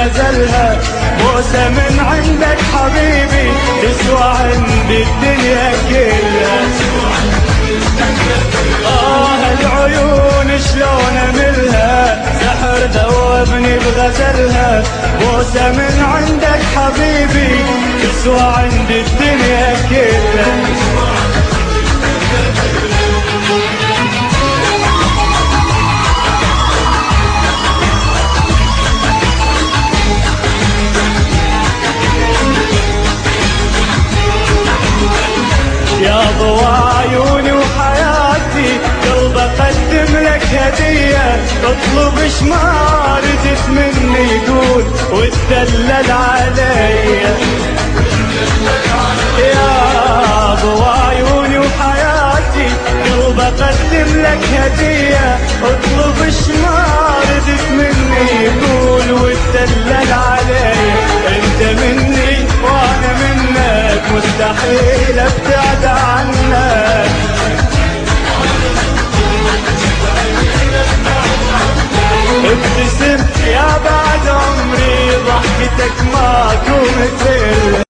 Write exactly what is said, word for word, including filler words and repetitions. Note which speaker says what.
Speaker 1: بغزلها، بوسة من عندك حبيبي تسوى عندي الدنيا كلها. آه العيون شلون أملها، سحر ذوبني بغزلها، بوسة من عندك حبيبي تسوى عندي الدنيا كلها. يا ضوى عيوني وحياتي قلب اقدم لك هدية، اطلب ايش ما ردت مني يقول وتدلل علي. يا ضوى عيوني وحياتي قلب اقدم لك هدية، اطلب ايش ما ردت مني يقول وتدلل علي. انت مني وانا منك مستحيل ابتعد عنك. ابتسم يا بعد عمري ضحكتك ماكو مثل